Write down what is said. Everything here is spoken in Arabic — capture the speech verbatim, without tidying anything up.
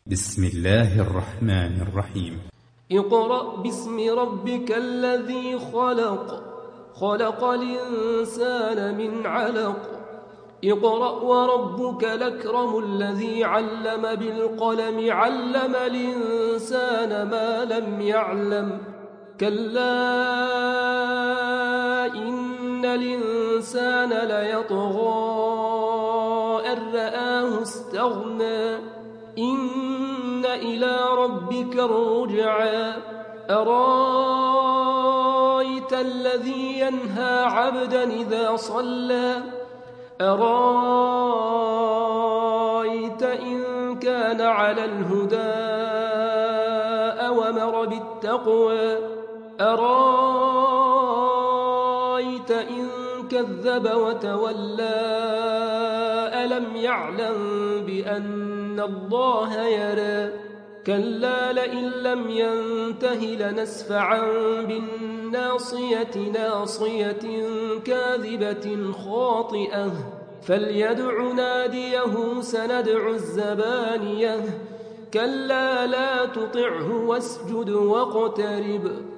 بسم الله الرحمن الرحيم. اقرأ باسم ربك الذي خلق خلق الإنسان من علق اقرأ وربك الأكرم الذي علم بالقلم علم الإنسان ما لم يعلم كلا إن الإنسان ليطغى أن رآه استغنى إن إلى ربك الرجعى أرايت الذي ينهى عبدا إذا صلى أرايت إن كان على الهدى أومر بالتقوى أرايت إن كذب وتولى ألم يعلم بأن الله يرى كلا لئن لم ينته لنسفعا بالناصية ناصية كاذبة خاطئة فليدع ناديه سندع الزبانية كلا لا تطعه واسجد واقترب